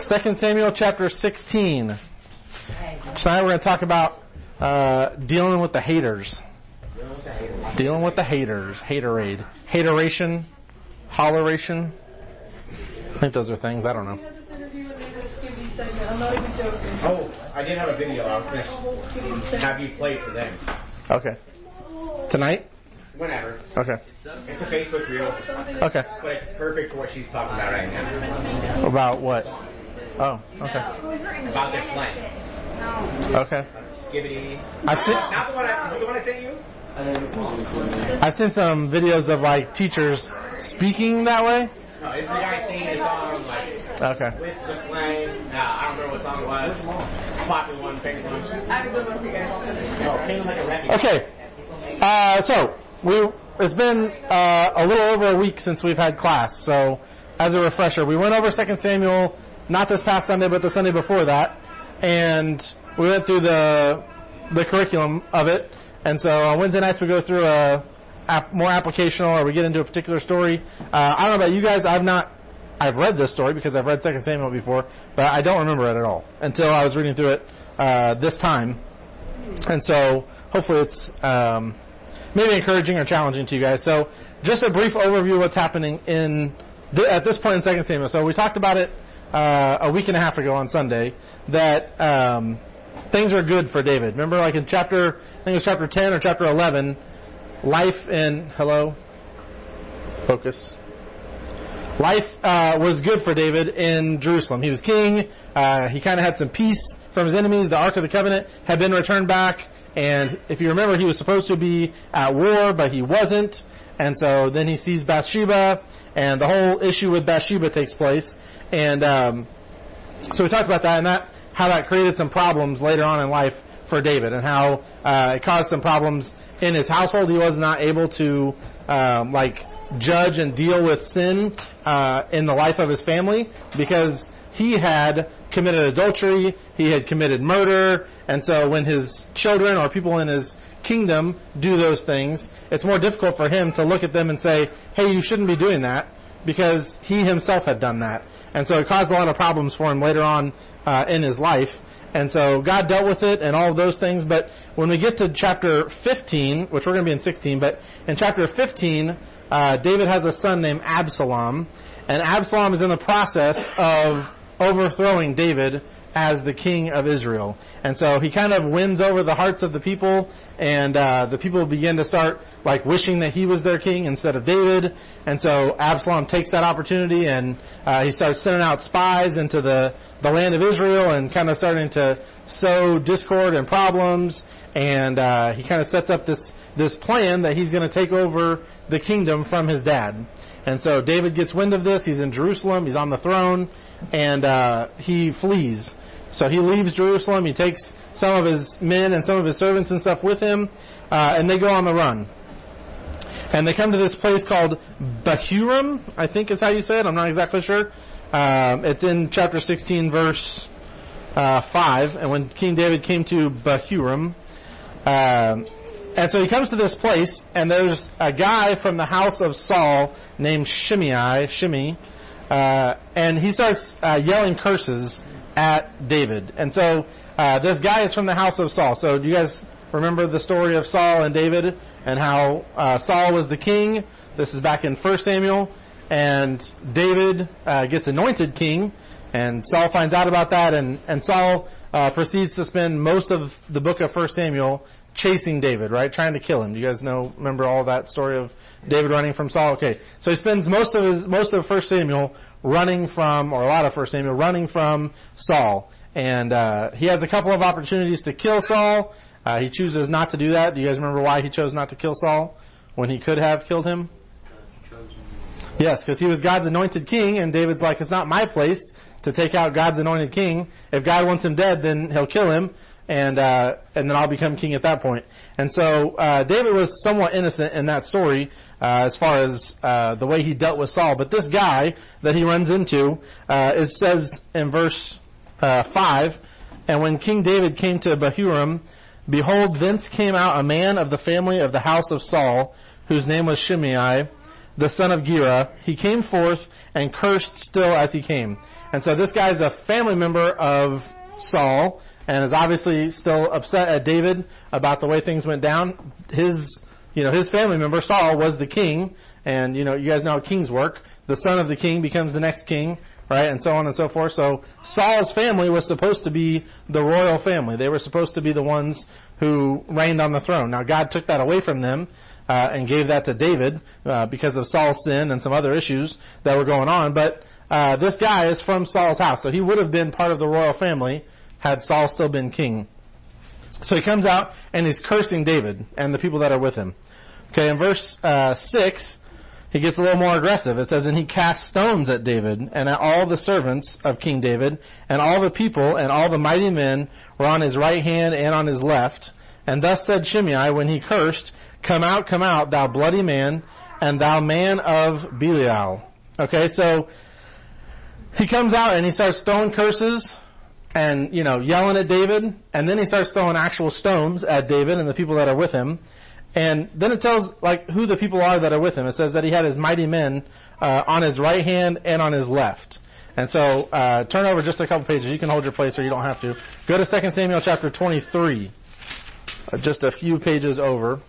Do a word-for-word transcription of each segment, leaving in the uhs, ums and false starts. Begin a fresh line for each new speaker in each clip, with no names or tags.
Second Samuel chapter sixteen. Tonight we're going to talk about uh, dealing with the haters. Dealing with the haters. Haterade. Hateration. Holleration. I think those are things. I don't know.
I'm not even joking.
Oh, I did have a video. I was going to have you play for them.
Okay. Tonight?
Whenever.
Okay.
It's a Facebook reel.
Okay.
But it's perfect for what she's talking about right now.
About what? Oh, okay.
About their slang.
Okay.
Skibbity.
I've seen,
Not the one I, is it the one I sent you?
I've seen some videos of like teachers speaking that way.
No, it's the guy singing a song like
Okay.
with the slang. Uh, I don't remember what song it was. Popular one, famous one.
I have a good one for you guys.
No, came like a wrecking.
Okay. Uh, so we it's been uh, a little over a week since we've had class. So as a refresher, we went over Second Samuel not this past Sunday, but the Sunday before that, and we went through the the curriculum of it. And so on Wednesday nights we go through a ap- more applicational, or we get into a particular story. Uh, I don't know about you guys. I've not. I've read this story because I've read Second Samuel before, but I don't remember it at all until I was reading through it uh, this time. And so hopefully it's um, maybe encouraging or challenging to you guys. So just a brief overview of what's happening in th- at this point in Second Samuel. So we talked about it uh, a week and a half ago on Sunday that um, things are good for David. Remember, like in chapter, I think it was chapter ten or chapter eleven, life in hello, focus. Life uh, was good for David in Jerusalem. He was king. Uh, he kind of had some peace from his enemies. The Ark of the Covenant had been returned back. And if you remember, he was supposed to be at war, but he wasn't. And so then he sees Bathsheba, and the whole issue with Bathsheba takes place. And um, so we talked about that, and that how that created some problems later on in life for David, and how uh, it caused some problems in his household. He was not able to um, like judge and deal with sin uh, in the life of his family because he had committed adultery, he had committed murder, and so when his children or people in his kingdom do those things, it's more difficult for him to look at them and say, hey, you shouldn't be doing that, because he himself had done that. And so it caused a lot of problems for him later on uh, in his life. And so God dealt with it and all of those things. But when we get to chapter fifteen, which we're going to be in sixteen, but in chapter fifteen, uh, David has a son named Absalom. And Absalom is in the process of overthrowing David as the king of Israel. And so he kind of wins over the hearts of the people, and uh, the people begin to start like wishing that he was their king instead of David. And so Absalom takes that opportunity, and uh, he starts sending out spies into the, the land of Israel and kind of starting to sow discord and problems. And uh, he kind of sets up this this plan that he's going to take over the kingdom from his dad. And so David gets wind of this. He's in Jerusalem. He's on the throne, and uh, he flees. So he leaves Jerusalem. He takes some of his men and some of his servants and stuff with him, uh, and they go on the run. And they come to this place called Bahurim, I think is how you say it. I'm not exactly sure. Um, it's in chapter sixteen, verse uh, five. And when King David came to Bahurim, um, and so he comes to this place, and there's a guy from the house of Saul named Shimei, Shimei, uh, and he starts uh, yelling curses at David. And so uh, this guy is from the house of Saul. So do you guys remember the story of Saul and David and how uh, Saul was the king? This is back in First Samuel, and David uh, gets anointed king, and Saul finds out about that, and, and Saul uh, proceeds to spend most of the book of First Samuel chasing David, right? Trying to kill him. Do you guys know, remember all that story of David running from Saul? Okay. So he spends most of his, most of First Samuel running from, or a lot of First Samuel running from Saul. And, uh, he has a couple of opportunities to kill Saul. Uh, he chooses not to do that. Do you guys remember why he chose not to kill Saul when he could have killed him? Yes, because he was God's anointed king, and David's like, it's not my place to take out God's anointed king. If God wants him dead, then he'll kill him. And, uh, and then I'll become king at that point. And so, uh, David was somewhat innocent in that story, uh, as far as, uh, the way he dealt with Saul. But this guy that he runs into, uh, it says in verse, uh, five, and when King David came to Bahurim, behold, thence came out a man of the family of the house of Saul, whose name was Shimei, the son of Gera. He came forth and cursed still as he came. And so this guy's a family member of Saul and is obviously still upset at David about the way things went down. His, you know, his family member, Saul, was the king. And, you know, you guys know how kings work. The son of the king becomes the next king, right? And so on and so forth. So Saul's family was supposed to be the royal family. They were supposed to be the ones who reigned on the throne. Now God took that away from them, uh, and gave that to David, uh, because of Saul's sin and some other issues that were going on. But, uh, this guy is from Saul's house. So he would have been part of the royal family had Saul still been king. So he comes out and he's cursing David and the people that are with him. Okay, in verse, uh, six, he gets a little more aggressive. It says, and he cast stones at David and at all the servants of King David, and all the people and all the mighty men were on his right hand and on his left. And thus said Shimei when he cursed, come out, come out, thou bloody man, and thou man of Belial. Okay, so he comes out and he starts throwing curses and, you know, yelling at David, and then he starts throwing actual stones at David and the people that are with him. And then it tells, like, who the people are that are with him. It says that he had his mighty men uh, on his right hand and on his left. And so, uh, turn over just a couple pages. You can hold your place or you don't have to. Go to Second Samuel chapter twenty-three. Uh, just a few pages over.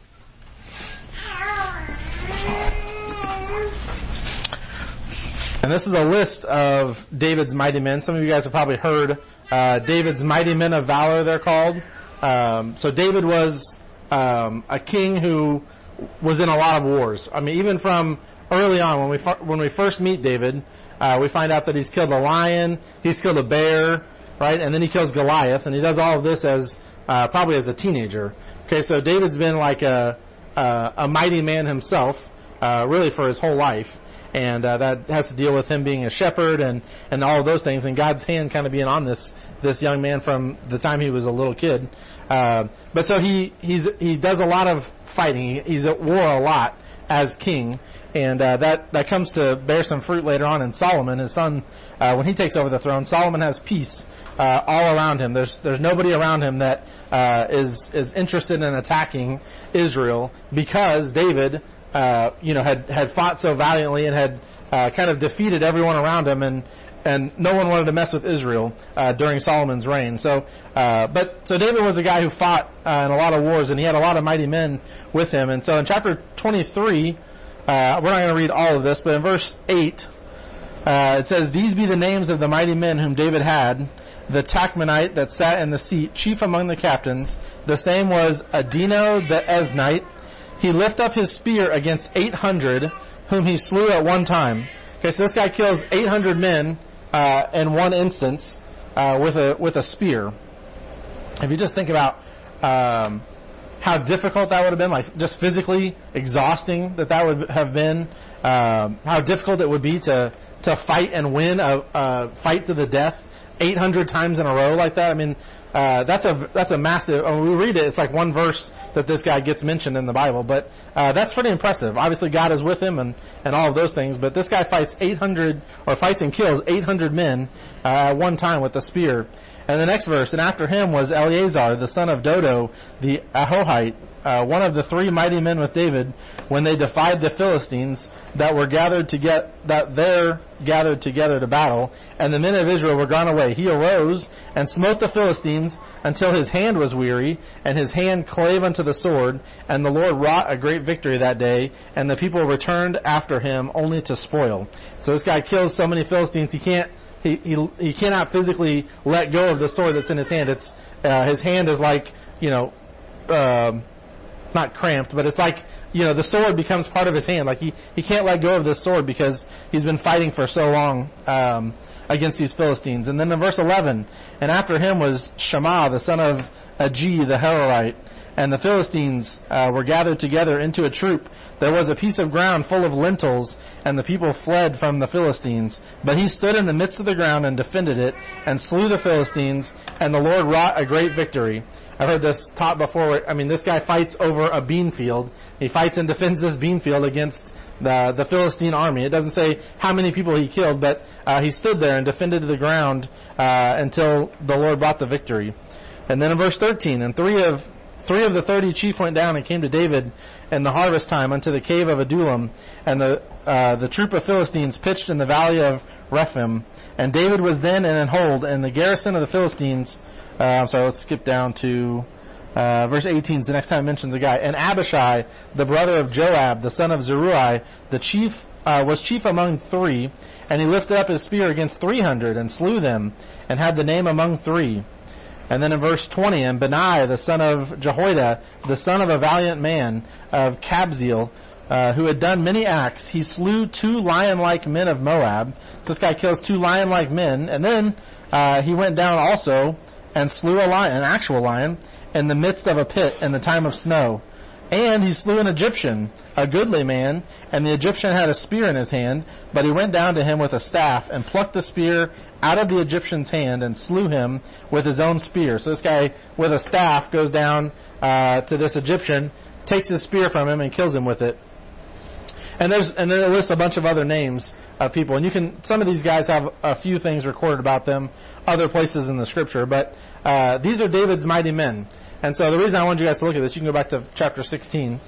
And this is a list of David's mighty men. Some of you guys have probably heard uh, David's mighty men of valor, they're called. Um, so David was um, a king who was in a lot of wars. I mean, even from early on, when we when we first meet David, uh, we find out that he's killed a lion, he's killed a bear, right? And then he kills Goliath, and he does all of this as uh, probably as a teenager. Okay, so David's been like a a, a mighty man himself, uh, really for his whole life. And uh, that has to deal with him being a shepherd and, and all of those things, and God's hand kind of being on this this young man from the time he was a little kid. Uh, but so he he's he does a lot of fighting. He's at war a lot as king, and uh, that that comes to bear some fruit later on in Solomon, his son. Uh, when he takes over the throne, Solomon has peace uh, all around him. There's there's nobody around him that uh, is is interested in attacking Israel because David. Uh, you know, had, had fought so valiantly and had, uh, kind of defeated everyone around him, and, and no one wanted to mess with Israel, uh, during Solomon's reign. So, uh, but, so David was a guy who fought, uh, in a lot of wars, and he had a lot of mighty men with him. And so in chapter twenty-three, uh, we're not going to read all of this, but in verse eight, uh, it says, these be the names of the mighty men whom David had, the Tachmonite that sat in the seat, chief among the captains. The same was Adino the Eznite. He lift up his spear against eight hundred, whom he slew at one time. Okay, so this guy kills eight hundred men, uh, in one instance, uh, with a, with a spear. If you just think about, um, how difficult that would have been, like just physically exhausting that that would have been, um, how difficult it would be to, to fight and win a, a fight to the death eight hundred times in a row like that. I mean, Uh, that's a, that's a massive, when we read it, it's like one verse that this guy gets mentioned in the Bible, but, uh, that's pretty impressive. Obviously God is with him and, and all of those things, but this guy fights eight hundred, or fights and kills eight hundred men, uh, at one time with a spear. And the next verse, and after him was Eleazar, the son of Dodo, the Ahohite, uh, one of the three mighty men with David, when they defied the Philistines that were gathered to get, that there gathered together to battle, and the men of Israel were gone away. He arose and smote the Philistines until his hand was weary, and his hand clave unto the sword, and the Lord wrought a great victory that day, and the people returned after him only to spoil. So this guy kills so many Philistines, he can't, he, he, he cannot physically let go of the sword that's in his hand. It's, uh, his hand is like, you know, um, not cramped, but it's like, you know, the sword becomes part of his hand. Like he, he can't let go of this sword because he's been fighting for so long, um, against these Philistines. And then in verse eleven, and after him was Shammah, the son of Agi, the Hararite, and the Philistines, uh, were gathered together into a troop. There was a piece of ground full of lentils, and the people fled from the Philistines. But he stood in the midst of the ground and defended it, and slew the Philistines, and the Lord wrought a great victory. I've heard this taught before. I mean, this guy fights over a bean field. He fights and defends this bean field against the the Philistine army. It doesn't say how many people he killed, but uh, he stood there and defended the ground uh, until the Lord brought the victory. And then in verse thirteen, and three of three of the thirty chief went down and came to David in the harvest time unto the cave of Adullam, and the uh, the troop of Philistines pitched in the valley of Rephaim. And David was then in an hold, and the garrison of the Philistines, uh, I'm sorry, let's skip down to uh, verse eighteen, so the next time it mentions a guy. And Abishai, the brother of Joab, the son of Zeruiah, the chief, uh, was chief among three, and he lifted up his spear against three hundred, and slew them, and had the name among three. And then in verse twenty, and Benaiah, the son of Jehoiada, the son of a valiant man of Kabzeel, uh, who had done many acts, he slew two lion-like men of Moab. So this guy kills two lion-like men, and then uh, he went down also and slew a lion, an actual lion, in the midst of a pit in the time of snow. And he slew an Egyptian, a goodly man, and the Egyptian had a spear in his hand, but he went down to him with a staff and plucked the spear out of the Egyptian's hand and slew him with his own spear. So this guy with a staff goes down uh, to this Egyptian, takes his spear from him and kills him with it. And there's and then it lists a bunch of other names of people, and you can some of these guys have a few things recorded about them, other places in the scripture, but uh, these are David's mighty men. And so the reason I wanted you guys to look at this, you can go back to chapter sixteen.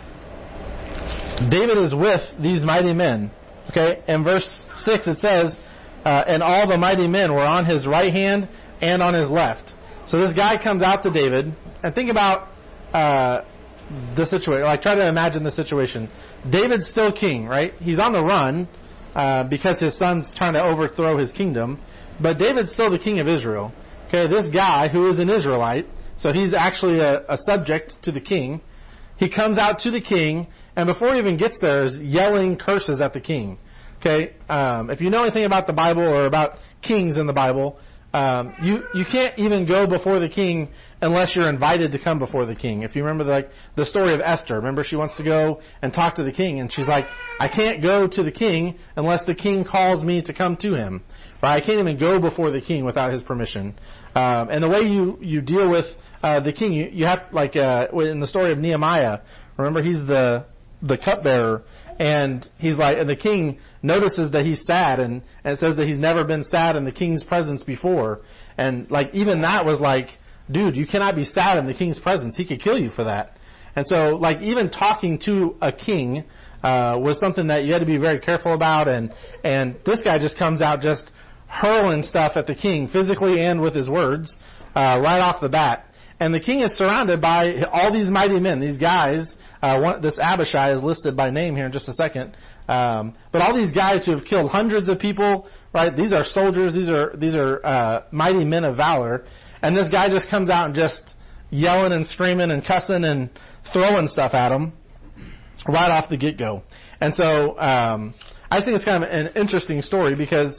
David is with these mighty men. Okay, in verse six it says, uh, and all the mighty men were on his right hand and on his left. So this guy comes out to David, and think about uh, the situation. Like, try to imagine the situation. David's still king, right? He's on the run uh, because his son's trying to overthrow his kingdom, but David's still the king of Israel. Okay, this guy who is an Israelite, so he's actually a, a subject to the king. He comes out to the king, and before he even gets there is yelling curses at the king. Okay, um, if you know anything about the Bible or about kings in the Bible, um, you you can't even go before the king unless you're invited to come before the king. If you remember the, like the story of Esther, remember she wants to go and talk to the king, and she's like, I can't go to the king unless the king calls me to come to him. Right? I can't even go before the king without his permission. Um, and the way you you deal with uh, the king, you, you have like uh, in the story of Nehemiah. Remember, he's the the cupbearer, and he's like, and the king notices that he's sad, and, and it says that he's never been sad in the king's presence before. And like even that was like, dude, you cannot be sad in the king's presence. He could kill you for that. And so like even talking to a king uh, was something that you had to be very careful about. And and this guy just comes out just hurling stuff at the king physically and with his words uh, right off the bat. And the king is surrounded by all these mighty men, these guys. Uh, one, this Abishai is listed by name here in just a second. Um, but all these guys who have killed hundreds of people, right? These are soldiers. These are these are uh, mighty men of valor. And this guy just comes out and just yelling and screaming and cussing and throwing stuff at them right off the get-go. And so um, I just think it's kind of an interesting story because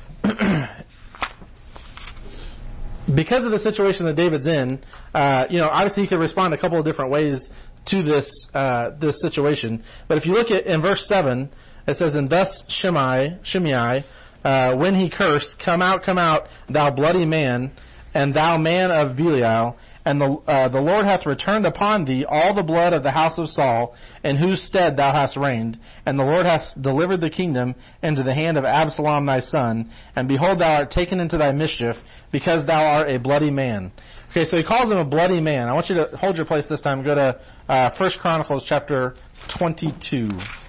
because of the situation that David's in, uh, you know, obviously he could respond a couple of different ways to this uh, this situation. But if you look at in verse seven, it says, "And thus Shimei, Shimei, uh, when he cursed, come out, come out, thou bloody man, and thou man of Belial, and the uh, the Lord hath returned upon thee all the blood of the house of Saul, in whose stead thou hast reigned, and the Lord hath delivered the kingdom into the hand of Absalom thy son, and behold, thou art taken into thy mischief, because thou art a bloody man." Okay, so he calls him a bloody man. I want you to hold your place this time. Go to uh, First Chronicles chapter twenty-two.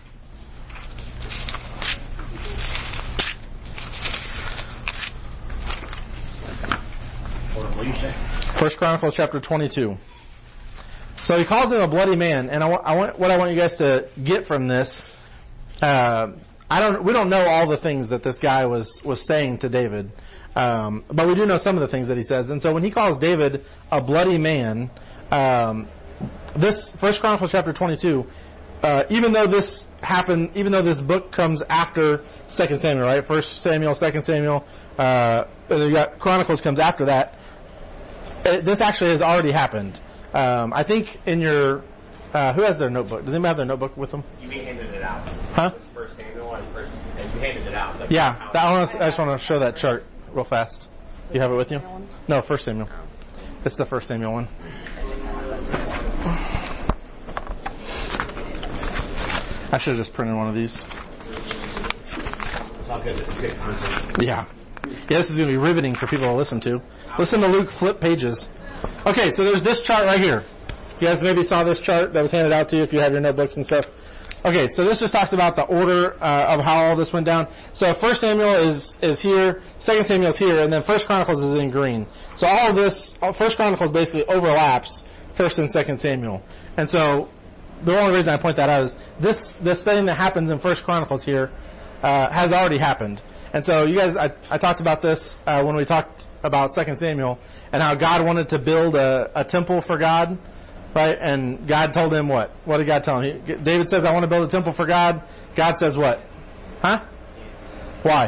First Chronicles chapter twenty-two. So he calls him a bloody man, and I want, I want what I want you guys to get from this. Uh, I don't. We don't know all the things that this guy was was saying to David, um, but we do know some of the things that he says. And so when he calls David a bloody man, um, this First Chronicles chapter twenty-two. Uh, even though this happened, even though this book comes after Second Samuel, right? First Samuel, Second Samuel, uh, you got Chronicles comes after that. It, this actually has already happened. Um, I think in your, uh, who has their notebook? Does anybody have their notebook with them?
You handed it out.
Huh?
It's First Samuel and First, and you handed it out. The
Yeah, that, I, wanna, I just want to show that chart real fast. You have it with you? No, First Samuel. It's the First Samuel one. I should have just printed one of these.
It's all good. This is good content.
Yeah. Yeah, this is going to be riveting for people to listen to. Listen to Luke flip pages. Okay, so there's this chart right here. You guys maybe saw this chart that was handed out to you if you have your notebooks and stuff. Okay, so this just talks about the order uh, of how all this went down. So First Samuel is is here, Second Samuel is here, and then First Chronicles is in green. So all of this, all, First Chronicles basically overlaps First and Second Samuel. And so the only reason I point that out is this this thing that happens in First Chronicles here uh, has already happened. And so you guys, I, I talked about this uh, when we talked about Second Samuel and how God wanted to build a, a temple for God. Right? And God told him what? What did God tell him? He, David says, I want to build a temple for God. God says what? Huh? Why?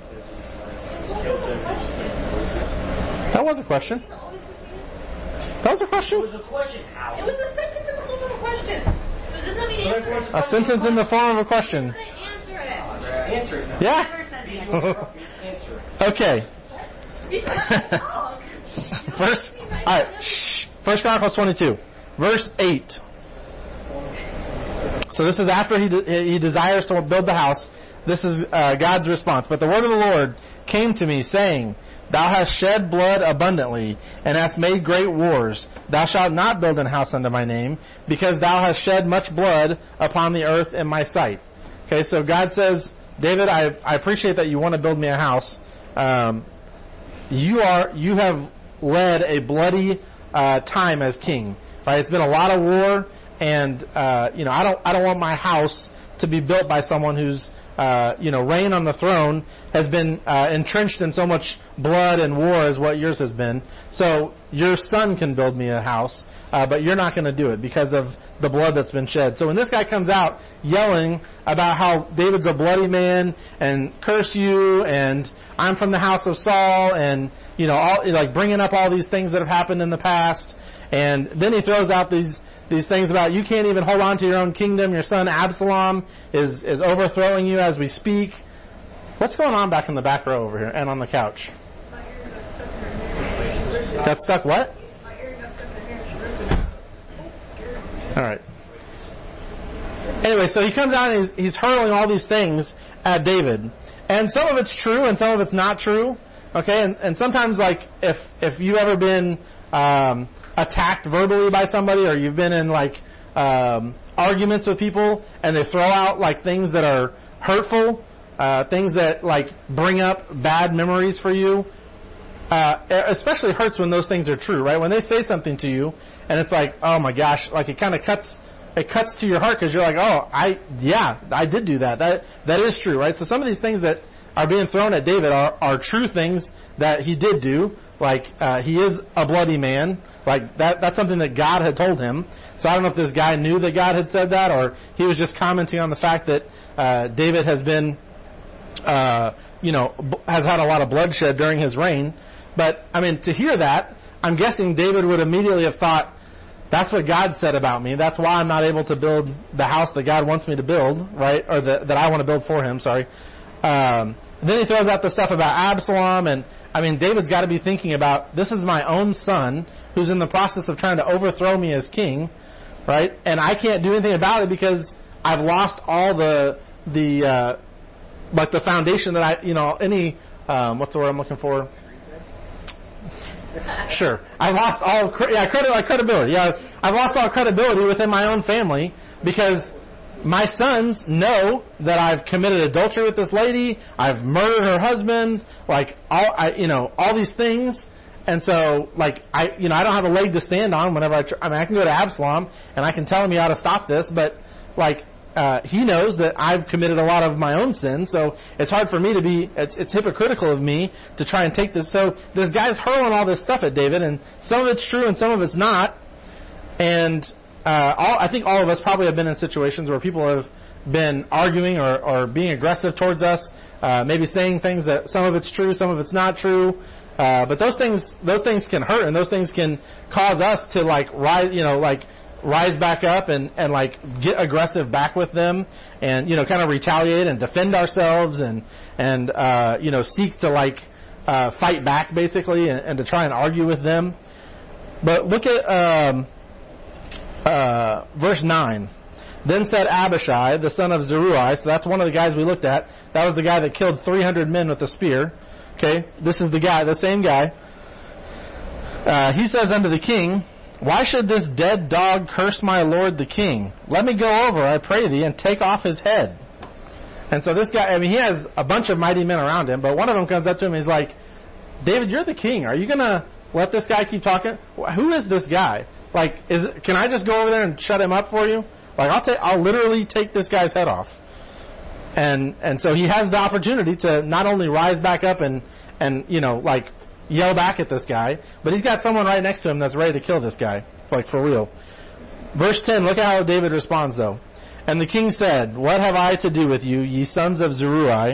That was a question. That was a question?
It was a question. How?
It was a sentence in the form of a question. But does that mean answer it?
A sentence in the form of a question.
Answer it.
Answer it.
Yeah.
Never said the answer.
Answer it.
Okay.
Just let me talk.
First, all right. Shh. First Chronicles twenty-two. Verse eight. So this is after he de- he desires to build the house. This is uh, God's response. But the word of the Lord came to me, saying, Thou hast shed blood abundantly, and hast made great wars. Thou shalt not build an house unto my name, because thou hast shed much blood upon the earth in my sight. Okay, so God says, David, I, I appreciate that you want to build me a house. Um, you are you have led a bloody uh, time as king. Right? It's been a lot of war, and uh, you know I don't I don't want my house to be built by someone who's uh, you know reign on the throne has been uh, entrenched in so much blood and war as what yours has been. So your son can build me a house, uh, but you're not going to do it because of the blood that's been shed. So when this guy comes out yelling about how David's a bloody man and curse you and I'm from the house of Saul and you know all like bringing up all these things that have happened in the past. And then he throws out these these things about you can't even hold on to your own kingdom. Your son Absalom is is overthrowing you as we speak. What's going on back in the back row over here and on the couch?
My ear got stuck in her hair.
Got stuck what?
My ear got stuck in her hair.
All right. Anyway, so he comes out and he's, he's hurling all these things at David. And some of it's true and some of it's not true. Okay, and, and sometimes like if if you've ever been um, attacked verbally by somebody or you've been in like um, arguments with people and they throw out like things that are hurtful, uh, things that like bring up bad memories for you, uh, especially hurts when those things are true, right? When they say something to you and it's like, oh my gosh, like it kind of cuts, it cuts to your heart because you're like, oh, I, yeah, I did do that. That, that is true, right? So some of these things that are being thrown at David are, are true things that he did do. Like, uh, he is a bloody man. Like, that, that's something that God had told him. So I don't know if this guy knew that God had said that or he was just commenting on the fact that, uh, David has been, uh, you know, b- has had a lot of bloodshed during his reign. But, I mean, to hear that, I'm guessing David would immediately have thought, that's what God said about me. That's why I'm not able to build the house that God wants me to build, right? Or the, that I want to build for him, sorry. Um, then he throws out the stuff about Absalom, and I mean, David's got to be thinking about, this is my own son who's in the process of trying to overthrow me as king, right? And I can't do anything about it because I've lost all the, the, uh, like the foundation that I, you know, any, um, what's the word I'm looking for? Sure. I lost all, yeah, credit, like credibility. Yeah, I've lost all credibility within my own family because my sons know that I've committed adultery with this lady. I've murdered her husband. Like all, I, you know, all these things. And so, like, I, you know, I don't have a leg to stand on whenever I, tr- I mean, I can go to Absalom and I can tell him he ought to stop this, but like, uh, he knows that I've committed a lot of my own sins, so it's hard for me to be, it's, it's hypocritical of me to try and take this. So this guy's hurling all this stuff at David, and some of it's true and some of it's not. And, uh, all, I think all of us probably have been in situations where people have been arguing or, or being aggressive towards us, uh, maybe saying things that some of it's true, some of it's not true. Uh, but those things, those things can hurt, and those things can cause us to like rise, you know, like, rise back up and, and like get aggressive back with them and, you know, kind of retaliate and defend ourselves and, and, uh, you know, seek to like, uh, fight back basically and, and to try and argue with them. But look at, um, uh, verse nine. Then said Abishai, the son of Zeruiah, so that's one of the guys we looked at. That was the guy that killed three hundred men with a spear. Okay. This is the guy, the same guy. Uh, he says unto the king, Why should this dead dog curse my lord the king? Let me go over, I pray thee, and take off his head. And so this guy, I mean, he has a bunch of mighty men around him, but one of them comes up to him and he's like, David, you're the king. Are you going to let this guy keep talking? Who is this guy? Like, is it, can I just go over there and shut him up for you? Like, I'll take, I'll literally take this guy's head off. And, and so he has the opportunity to not only rise back up and, and, you know, like, yell back at this guy, but he's got someone right next to him that's ready to kill this guy. Like, for real. Verse ten, look at how David responds though. And the king said, what have I to do with you, ye sons of Zeruiah?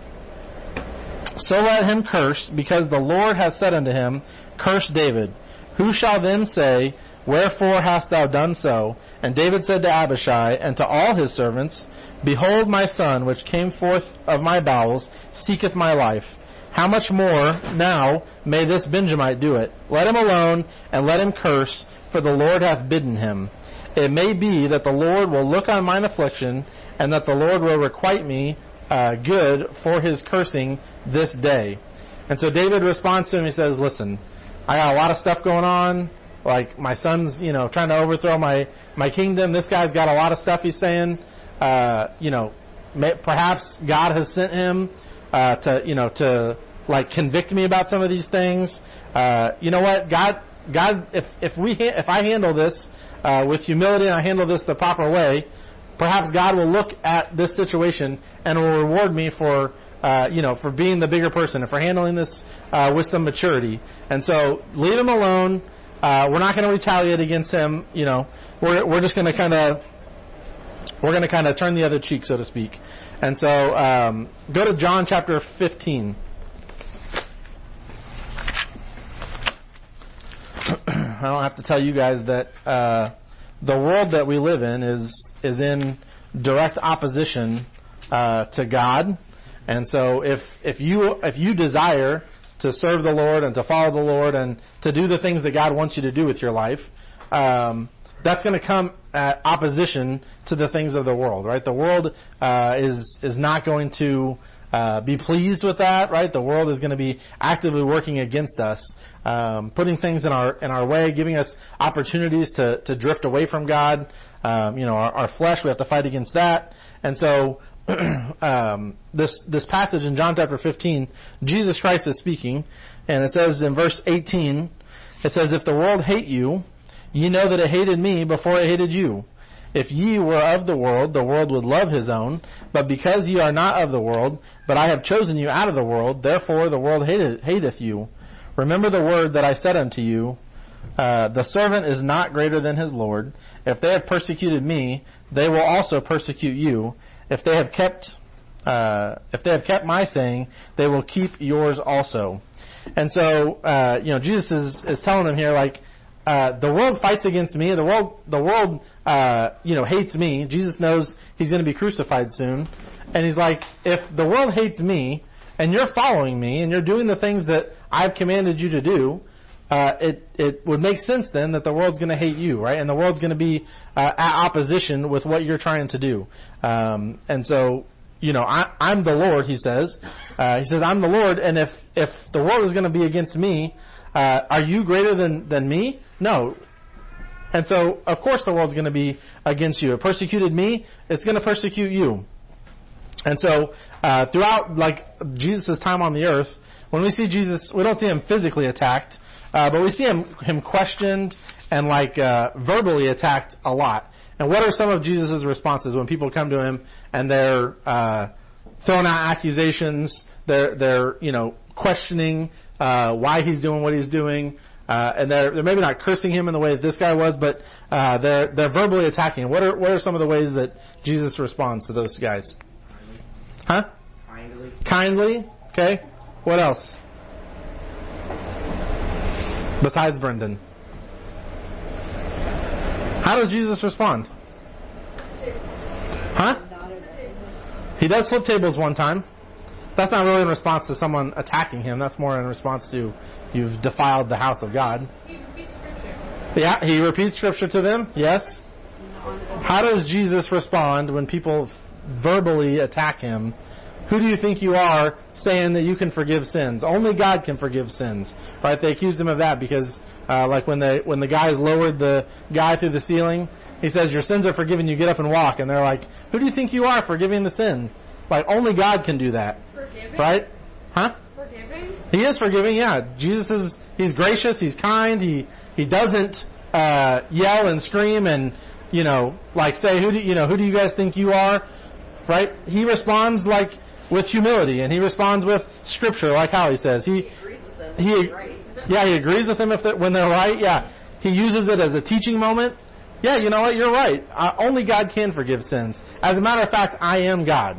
So let him curse, because the Lord hath said unto him, curse David. Who shall then say, wherefore hast thou done so? And David said to Abishai and to all his servants, behold, my son, which came forth of my bowels, seeketh my life. How much more now may this Benjamite do it? Let him alone, and let him curse, for the Lord hath bidden him. It may be that the Lord will look on mine affliction, and that the Lord will requite me uh, good for his cursing this day. And so David responds to him. He says, listen, I got a lot of stuff going on. Like, my son's, you know, trying to overthrow my, my kingdom. This guy's got a lot of stuff he's saying. Uh, you know, may, perhaps God has sent him uh, to, you know, to, like, convict me about some of these things. Uh, you know what? God, God, if, if we, ha- if I handle this, Uh, with humility and I handle this the proper way, perhaps God will look at this situation and will reward me for, uh, you know, for being the bigger person and for handling this, uh, with some maturity. And so, leave him alone. Uh, we're not going to retaliate against him, you know. We're, we're just going to kind of, we're going to kind of turn the other cheek, so to speak. And so, um, go to John chapter fifteen. I don't have to tell you guys that uh, the world that we live in is is in direct opposition uh, to God, and so if if you if you desire to serve the Lord and to follow the Lord and to do the things that God wants you to do with your life, um, that's going to come at opposition to the things of the world, right? The world uh, is is not going to Uh, be pleased with that, right? The world is going to be actively working against us, um, putting things in our in our way, giving us opportunities to to drift away from God. Um, you know, our, our flesh, we have to fight against that. And so, um, this this passage in John chapter fifteen, Jesus Christ is speaking, and it says in verse eighteen, it says, "If the world hate you, ye know that it hated me before it hated you. If ye were of the world, the world would love his own. But because ye are not of the world, but I have chosen you out of the world, therefore the world hateth, hateth you. Remember the word that I said unto you, uh, the servant is not greater than his Lord. If they have persecuted me, they will also persecute you. If they have kept, uh, if they have kept my saying, they will keep yours also." And so, uh, you know, Jesus is, is telling them here, like, Uh, the world fights against me. The world, the world, uh, you know, hates me. Jesus knows he's going to be crucified soon. And he's like, if the world hates me and you're following me and you're doing the things that I've commanded you to do, uh, it, it would make sense then that the world's going to hate you, right? And the world's going to be, uh, at opposition with what you're trying to do. Um, and so, you know, I, I'm the Lord, he says. Uh, he says, I'm the Lord. And if, if the world is going to be against me, uh, are you greater than, than me? No. And so, of course the world's going to be against you. It persecuted me, it's going to persecute you. And so, uh, throughout, like, Jesus' time on the earth, when we see Jesus, we don't see him physically attacked, uh, but we see him, him questioned and, like, uh, verbally attacked a lot. And what are some of Jesus' responses when people come to him and they're, uh, throwing out accusations, they're, they're, you know, questioning, uh, why he's doing what he's doing, Uh, and they're, they're maybe not cursing him in the way that this guy was, but, uh, they're, they're verbally attacking him. What are, what are some of the ways that Jesus responds to those guys? Huh?
Kindly.
Kindly. Okay. What else? Besides Brendan. How does Jesus respond? Huh? He does flip tables one time. That's not really in response to someone attacking him. That's more in response to, you've defiled the house of God.
He repeats scripture.
Yeah, he repeats scripture to them. Yes. How does Jesus respond when people verbally attack him who do you think you are saying that you can forgive sins? Only God can forgive sins, right? They accused him of that because, uh, like when the, when the guys lowered the guy through the ceiling, he says, your sins are forgiven, you get up and walk. And they're like, who do you think you are forgiving the sin? Like, only God can do that.
Forgiving?
Right? Huh?
Forgiving?
He is forgiving, yeah. Jesus is, he's gracious, he's kind, he, he doesn't, uh, yell and scream and, you know, like say, who do, you know, who do you guys think you are? Right? He responds like, with humility, and he responds with scripture, like how he says. He,
He agrees with them.
he,
Right.
yeah, he agrees with them if they're, when they're right, yeah. He uses it as a teaching moment. Yeah, you know what, you're right. Uh, only God can forgive sins. As a matter of fact, I am God.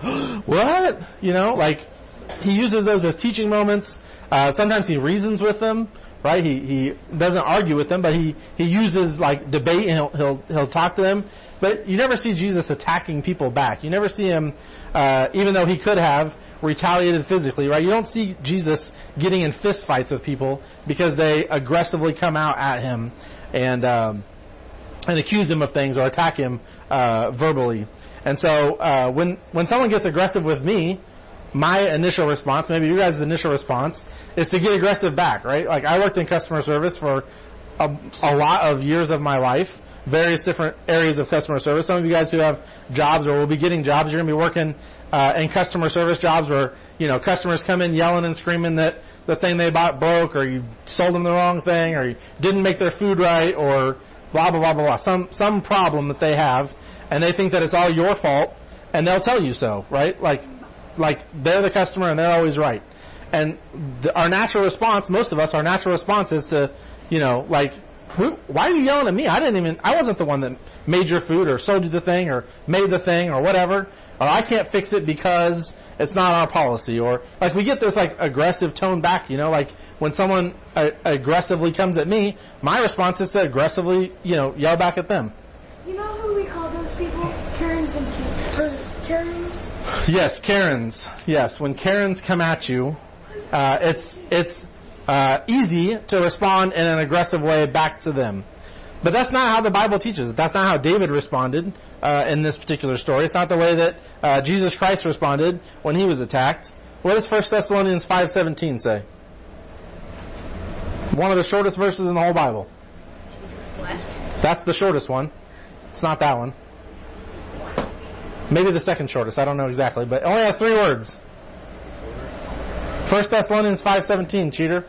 What? You know, like, he uses those as teaching moments. Uh, sometimes he reasons with them, right? He, he doesn't argue with them, but he, he uses like debate and he'll, he'll, he'll talk to them. But you never see Jesus attacking people back. You never see him, uh, even though he could have retaliated physically, right? You don't see Jesus getting in fist fights with people because they aggressively come out at him and, um, and accuse him of things or attack him, uh, verbally. And so, uh, when, when someone gets aggressive with me, my initial response, maybe you guys' initial response, is to get aggressive back, right? Like, I worked in customer service for a, a lot of years of my life, various different areas of customer service. Some of you guys who have jobs or will be getting jobs, you're going to be working uh, in customer service jobs where, you know, customers come in yelling and screaming that the thing they bought broke, or you sold them the wrong thing, or you didn't make their food right, or blah, blah, blah, blah, blah. Some, some problem that they have, and they think that it's all your fault, and they'll tell you so, right? Like, like they're the customer and they're always right. And the, our natural response, most of us, our natural response is to, you know, like, who, why are you yelling at me? I didn't even, I wasn't the one that made your food or sold you the thing or made the thing or whatever. Or I can't fix it because it's not our policy. Or like we get this like aggressive tone back, you know, like when someone uh, aggressively comes at me, my response is to aggressively, you know, yell back at them.
You know who we call those people? Karens and K- Karens?
Yes, Karens. Yes, when Karens come at you, uh, it's, it's, uh, easy to respond in an aggressive way back to them. But that's not how the Bible teaches it. That's not how David responded, uh, in this particular story. It's not the way that, uh, Jesus Christ responded when he was attacked. What does First Thessalonians five seventeen say? One of the shortest verses in the whole Bible.
What?
That's the shortest one. It's not that one. Maybe the second shortest. I don't know exactly, but it only has three words. First Thessalonians five seventeen, cheater.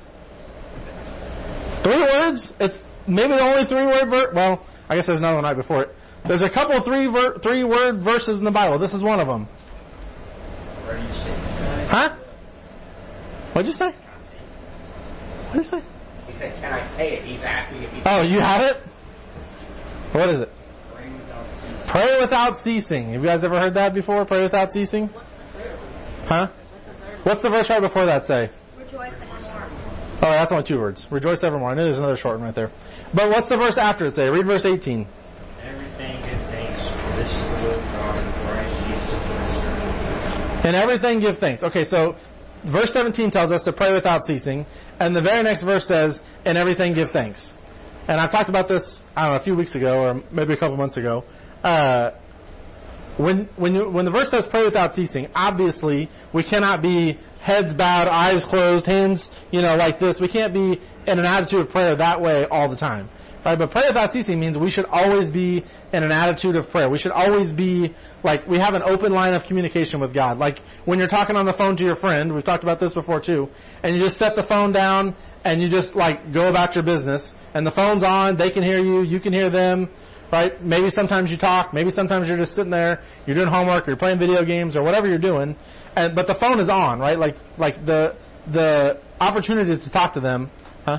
Three words? It's maybe the only three word ver- well, I guess there's another one right before it. There's a couple three ver- three word verses in the Bible. This is one of them.
Where do you say that?
Huh? What'd you say? What'd you say?
He said, can I say it? He's asking if he
Oh, you have it? What is it?
Pray without ceasing.
Pray without ceasing. Have you guys ever heard that before? Pray without ceasing? Huh? What's the verse right before that say?
Rejoice evermore.
Oh, that's only two words. Rejoice evermore. I know there's another short one right there. But what's the verse after it say? Read verse eighteen.
Everything give thanks, for this is the will of God in Christ Jesus concerning.
In everything give thanks. Okay, so verse seventeen tells us to pray without ceasing, and the very next verse says, in everything give thanks. And I've talked about this, I don't know, a few weeks ago, or maybe a couple months ago. Uh, when, when you, when the verse says pray without ceasing, obviously we cannot be heads bowed, eyes closed, hands, you know, like this. We can't be in an attitude of prayer that way all the time. Right? But pray without ceasing means we should always be in an attitude of prayer. We should always be, like, we have an open line of communication with God. Like, when you're talking on the phone to your friend, we've talked about this before too, and you just set the phone down, and you just, like, go about your business, and the phone's on, they can hear you, you can hear them, right? Maybe sometimes you talk, maybe sometimes you're just sitting there, you're doing homework, or you're playing video games, or whatever you're doing, and, but the phone is on, right? Like, like the, the opportunity to talk to them, huh?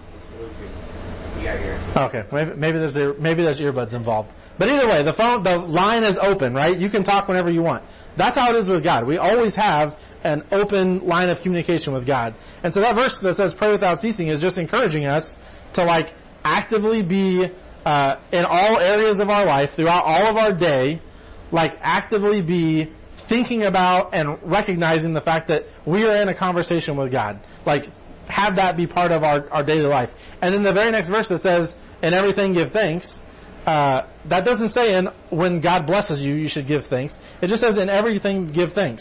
You got your
Okay, maybe, maybe there's ear, maybe there's earbuds involved. But either way, the phone, the line is open, right? You can talk whenever you want. That's how it is with God. We always have an open line of communication with God. And so that verse that says pray without ceasing is just encouraging us to like actively be uh, in all areas of our life throughout all of our day, like actively be thinking about and recognizing the fact that we are in a conversation with God. Like have that be part of our, our daily life. And then the very next verse that says, in everything give thanks, uh, that doesn't say in when God blesses you, you should give thanks. It just says in everything give thanks.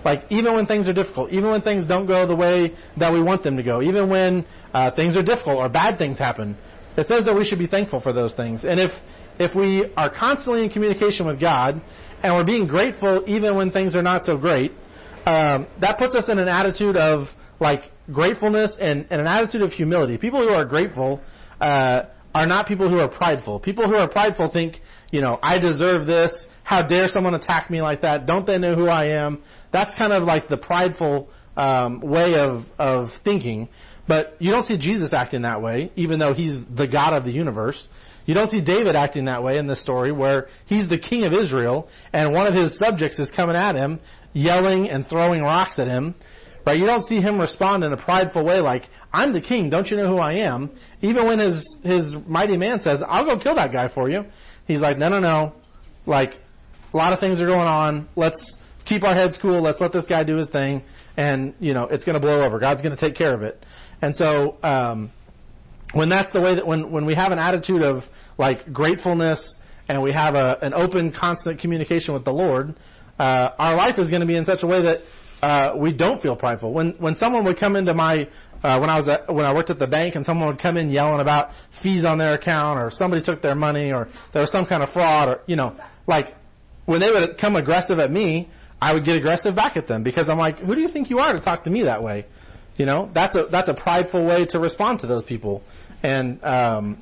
Like, even when things are difficult, even when things don't go the way that we want them to go, even when uh, things are difficult or bad things happen, it says that we should be thankful for those things. And if if we are constantly in communication with God and we're being grateful even when things are not so great, um, that puts us in an attitude of like gratefulness and, and an attitude of humility. People who are grateful uh, are not people who are prideful. People who are prideful think, you know, I deserve this. How dare someone attack me like that? Don't they know who I am? That's kind of like the prideful um, way of of thinking. But you don't see Jesus acting that way, even though he's the God of the universe. You don't see David acting that way in this story, where he's the king of Israel, and one of his subjects is coming at him, yelling and throwing rocks at him. Right? You don't see him respond in a prideful way like, I'm the king, don't you know who I am? Even when his his mighty man says, I'll go kill that guy for you. He's like, no, no, no. Like, a lot of things are going on. Let's keep our heads cool. Let's let this guy do his thing. And, you know, it's going to blow over. God's going to take care of it. And so, um, when that's the way that, when, when we have an attitude of, like, gratefulness and we have a, an open, constant communication with the Lord, uh, our life is going to be in such a way that, uh, we don't feel prideful. When, when someone would come into my, uh, when I was at, when I worked at the bank and someone would come in yelling about fees on their account or somebody took their money or there was some kind of fraud or, you know, like, when they would come aggressive at me, I would get aggressive back at them because I'm like, who do you think you are to talk to me that way? You know, that's a, that's a prideful way to respond to those people. And, um,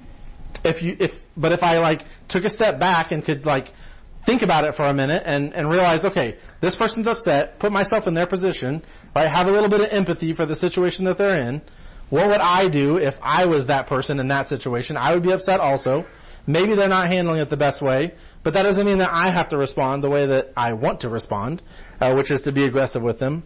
if you, if, but if I like took a step back and could like think about it for a minute and, and realize, okay, this person's upset, put myself in their position, right? Have a little bit of empathy for the situation that they're in. What would I do if I was that person in that situation? I would be upset also. Maybe they're not handling it the best way, but that doesn't mean that I have to respond the way that I want to respond, uh, which is to be aggressive with them.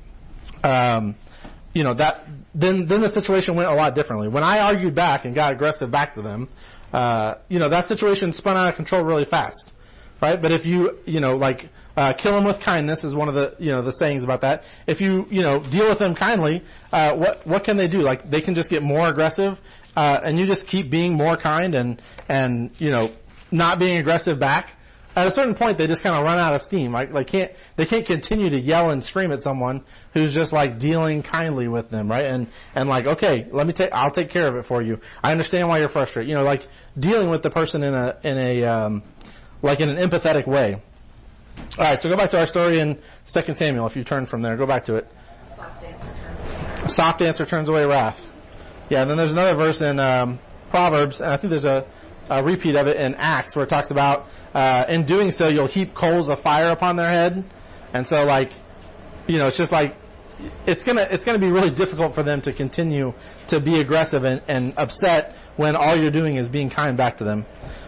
Um, you know, that, then, then the situation went a lot differently. When I argued back and got aggressive back to them, uh, you know, that situation spun out of control really fast, right? But if you, you know, like, uh, kill them with kindness is one of the, you know, the sayings about that. If you, you know, deal with them kindly, uh, what, what can they do? Like, they can just get more aggressive, uh, and you just keep being more kind and, and, you know, not being aggressive back. At a certain point, they just kind of run out of steam. Like, like can't, they can't continue to yell and scream at someone who's just like dealing kindly with them, right? And, and like, okay, let me take, I'll take care of it for you. I understand why you're frustrated. You know, like dealing with the person in a, in a, um, like in an empathetic way. Alright, so go back to our story in Second Samuel. If you turn from there, go back to it.
Soft answer turns away.
Soft answer turns away wrath. Yeah, and then there's another verse in, um, Proverbs, and I think there's a, a repeat of it in Acts where it talks about, uh, in doing so you'll heap coals of fire upon their head. And so like, you know, it's just like, it's gonna, it's gonna be really difficult for them to continue to be aggressive and, and upset when all you're doing is being kind back to them.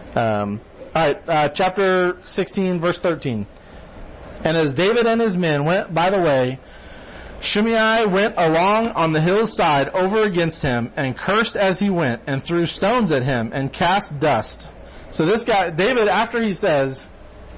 Um, alright, uh, chapter sixteen, verse thirteen. And as David and his men went by the way, Shimei went along on the hillside over against him and cursed as he went and threw stones at him and cast dust. So this guy, David, after he says,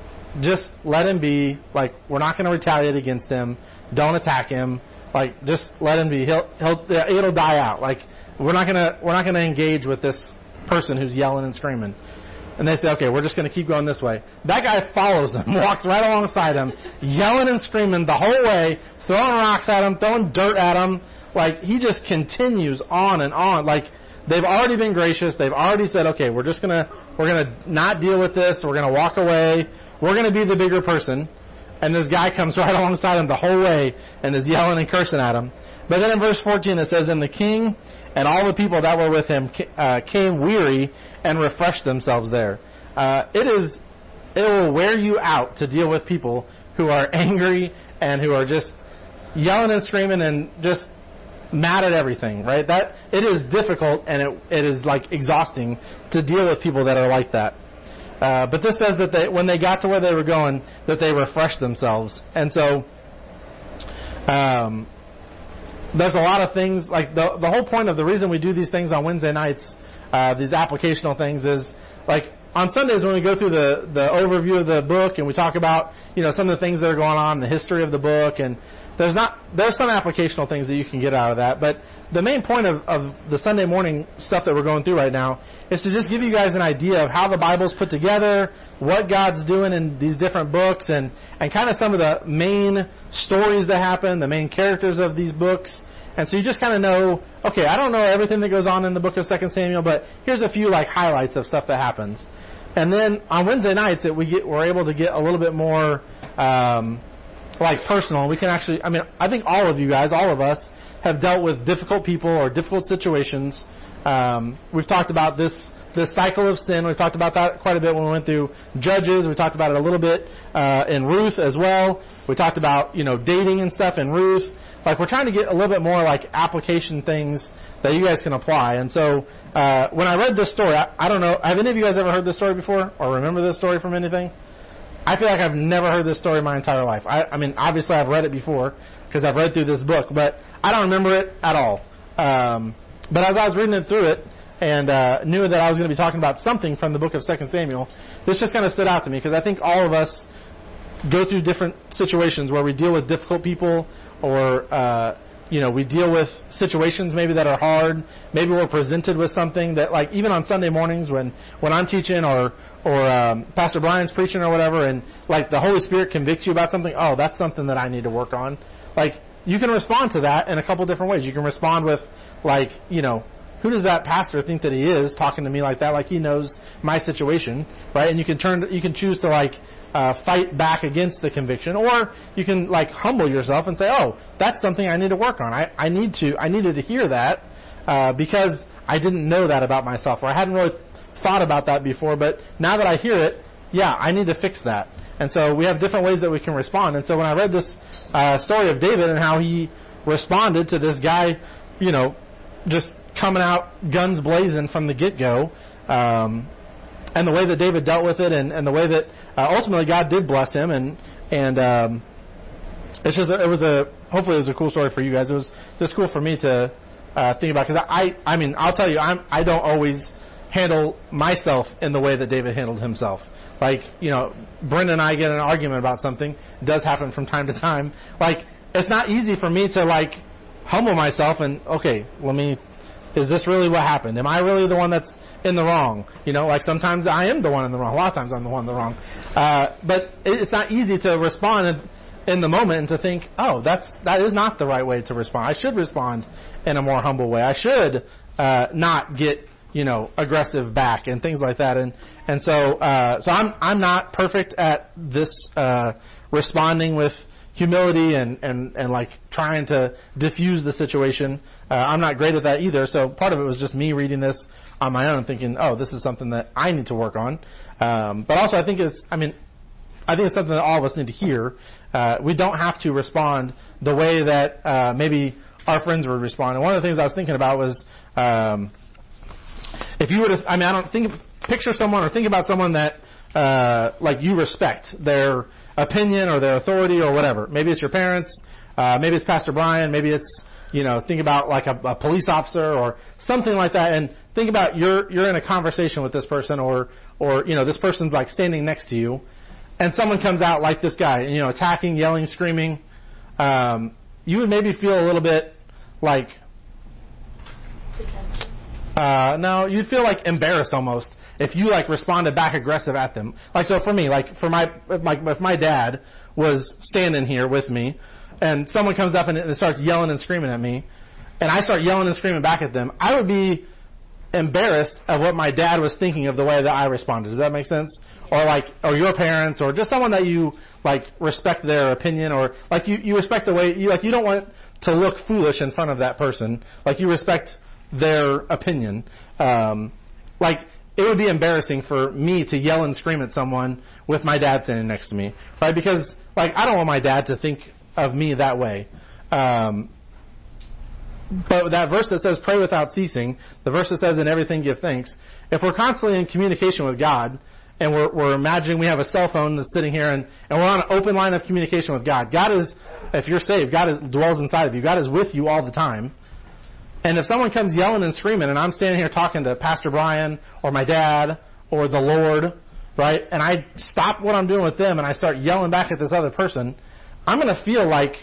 just let him be, like, we're not going to retaliate against him, don't attack him, like, just let him be, he'll, he'll, it'll die out, like, we're not going to, we're not going to engage with this person who's yelling and screaming. And they say, okay, we're just going to keep going this way. That guy follows them, walks right alongside him, yelling and screaming the whole way, throwing rocks at him, throwing dirt at him. Like, he just continues on and on. Like, they've already been gracious. They've already said, okay, we're just going to, we're going to not deal with this. We're going to walk away. We're going to be the bigger person. And this guy comes right alongside him the whole way and is yelling and cursing at him. But then in verse fourteen it says, and the king and all the people that were with him uh, came weary and refreshed themselves there. Uh, it is, it will wear you out to deal with people who are angry and who are just yelling and screaming and just mad at everything, right? That, it is difficult and it, it is like exhausting to deal with people that are like that. Uh, but this says that they, when they got to where they were going, that they refreshed themselves. And so, um, there's a lot of things, like the, the whole point of the reason we do these things on Wednesday nights, uh, these applicational things is, like, on Sundays when we go through the, the overview of the book and we talk about, you know, some of the things that are going on, the history of the book and there's not, there's some applicational things that you can get out of that, but the main point of, of the Sunday morning stuff that we're going through right now is to just give you guys an idea of how the Bible's put together, what God's doing in these different books, and, and kind of some of the main stories that happen, the main characters of these books. And so you just kind of know, okay, I don't know everything that goes on in the book of Second Samuel, but here's a few like highlights of stuff that happens. And then on Wednesday nights, it, we get, we're able to get a little bit more, um, like personal. We can actually, I mean, I think all of you guys, all of us, have dealt with difficult people or difficult situations. Um, we've talked about this, this cycle of sin. We've talked about that quite a bit when we went through Judges. We talked about it a little bit, uh, in Ruth as well. We talked about, you know, dating and stuff in Ruth. Like, we're trying to get a little bit more like application things that you guys can apply. And so, uh, when I read this story, I, I don't know, have any of you guys ever heard this story before or remember this story from anything? I feel like I've never heard this story in my entire life. I, I mean, obviously I've read it before because I've read through this book, but I don't remember it at all. Um, but as I was reading it through it and uh, knew that I was going to be talking about something from the book of Second Samuel, this just kind of stood out to me because I think all of us go through different situations where we deal with difficult people or, uh, you know, we deal with situations maybe that are hard. Maybe we're presented with something that, like, even on Sunday mornings when, when I'm teaching or, or, um, Pastor Brian's preaching or whatever, and, like, the Holy Spirit convicts you about something, oh, that's something that I need to work on. Like, you can respond to that in a couple different ways. You can respond with, like, you know, who does that pastor think that he is talking to me like that? Like he knows my situation, right? And you can turn, you can choose to like, uh, fight back against the conviction, or you can like humble yourself and say, oh, that's something I need to work on. I, I need to, I needed to hear that, uh, because I didn't know that about myself, or I hadn't really thought about that before, but now that I hear it, yeah, I need to fix that. And so we have different ways that we can respond. And so when I read this, uh, story of David and how he responded to this guy, you know, just coming out guns blazing from the get-go, um, and the way that David dealt with it, and, and the way that uh, ultimately God did bless him, and and um, it's just it was a hopefully it was a cool story for you guys. It was just cool for me to uh, think about, because I I mean I'll tell you I'm I don't always handle myself in the way that David handled himself. Like, you know, Brenda and I get in an argument about something. It does happen from time to time. Like, it's not easy for me to like humble myself and okay, let me. Is this really what happened? Am I really the one that's in the wrong? You know, like sometimes I am the one in the wrong. A lot of times I'm the one in the wrong. Uh, but it's not easy to respond in, in the moment and to think, oh, that's, that is not the right way to respond. I should respond in a more humble way. I should, uh, not get, you know, aggressive back and things like that. And, and so, uh, so I'm, I'm not perfect at this, uh, responding with humility and, and, and like trying to diffuse the situation. Uh, I'm not great at that either. So part of it was just me reading this on my own thinking, oh, this is something that I need to work on. Um, but also I think it's, I mean, I think it's something that all of us need to hear. Uh, we don't have to respond the way that, uh, maybe our friends would respond. And one of the things I was thinking about was, um, if you were to, I mean, I don't think, picture someone or think about someone that, uh, like you respect their opinion or their authority or whatever. Maybe it's your parents, uh, maybe it's Pastor Brian, maybe it's, you know, think about like a, a police officer or something like that, and think about you're, you're in a conversation with this person, or, or, you know, this person's like standing next to you, and someone comes out like this guy, you know, attacking, yelling, screaming. Um, you would maybe feel a little bit like, uh, no, you'd feel like embarrassed almost if you like responded back aggressive at them. Like, so for me, like for my, if my, if my dad was standing here with me and someone comes up and, and starts yelling and screaming at me and I start yelling and screaming back at them, I would be embarrassed of what my dad was thinking of the way that I responded. Does that make sense? Or like, or your parents, or just someone that you like respect their opinion, or like you, you respect the way you, like you don't want to look foolish in front of that person. Like you respect their opinion. Um, like, it would be embarrassing for me to yell and scream at someone with my dad standing next to me, right? Because, like, I don't want my dad to think of me that way. Um, but that verse that says, pray without ceasing, the verse that says, in everything give thanks, if we're constantly in communication with God, and we're, we're imagining we have a cell phone that's sitting here, and, and we're on an open line of communication with God. God is, if you're saved, God is, dwells inside of you. God is with you all the time. And if someone comes yelling and screaming, and I'm standing here talking to Pastor Brian or my dad or the Lord, right, and I stop what I'm doing with them and I start yelling back at this other person, I'm going to feel like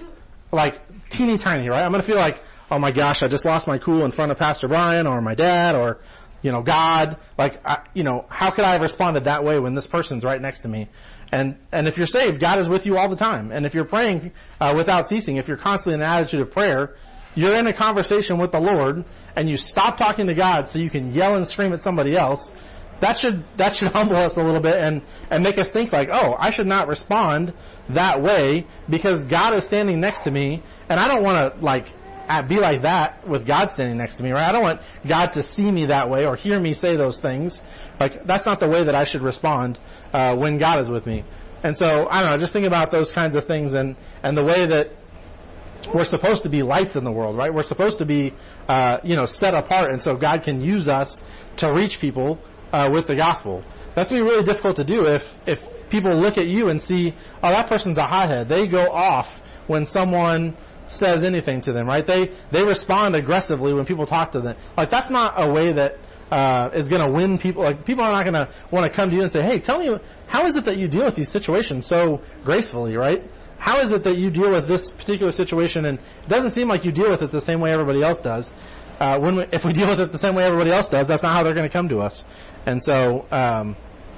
like teeny tiny, right? I'm going to feel like, oh my gosh, I just lost my cool in front of Pastor Brian or my dad or, you know, God. Like, I, you know, how could I have responded that way when this person's right next to me? And, and if you're saved, God is with you all the time. And if you're praying, uh, without ceasing, if you're constantly in an attitude of prayer, you're in a conversation with the Lord and you stop talking to God so you can yell and scream at somebody else. That should, that should humble us a little bit and, and make us think like, oh, I should not respond that way because God is standing next to me and I don't want to like, be like that with God standing next to me, right? I don't want God to see me that way or hear me say those things. Like, that's not the way that I should respond, uh, when God is with me. And so, I don't know, just think about those kinds of things and, and the way that we're supposed to be lights in the world, right? We're supposed to be, uh, you know, set apart and so God can use us to reach people, uh, with the gospel. That's going to be really difficult to do if, if people look at you and see, oh, that person's a hothead. They go off when someone says anything to them, right? They, they respond aggressively when people talk to them. Like, that's not a way that, uh, is gonna win people. Like, people are not gonna wanna come to you and say, hey, tell me, how is it that you deal with these situations so gracefully, right? How is it that you deal with this particular situation and it doesn't seem like you deal with it the same way everybody else does? Uh, when we, if we deal with it the same way everybody else does, that's not how they're gonna come to us. And so, um,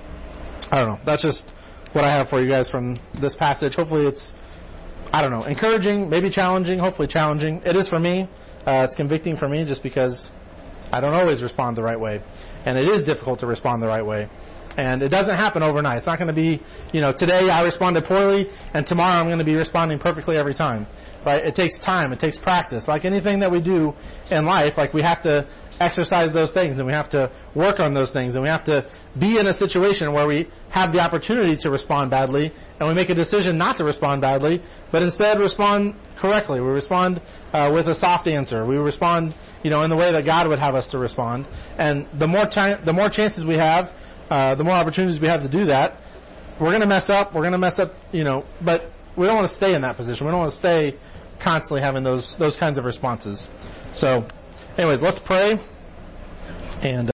I don't know. That's just what I have for you guys from this passage. Hopefully it's, I don't know, encouraging, maybe challenging, hopefully challenging. It is for me. Uh, it's convicting for me just because I don't always respond the right way. And it is difficult to respond the right way. And it doesn't happen overnight. It's not going to be, you know, today I responded poorly and tomorrow I'm going to be responding perfectly every time. Right? It takes time. It takes practice. Like anything that we do in life, like we have to exercise those things and we have to work on those things and we have to be in a situation where we have the opportunity to respond badly and we make a decision not to respond badly, but instead respond correctly. We respond uh, with a soft answer. We respond, you know, in the way that God would have us to respond. And the more time, the more chances we have, uh, the more opportunities we have to do that. We're going to mess up. We're going to mess up, you know, but we don't want to stay in that position. We don't want to stay constantly having those those kinds of responses. So, anyways, let's pray and.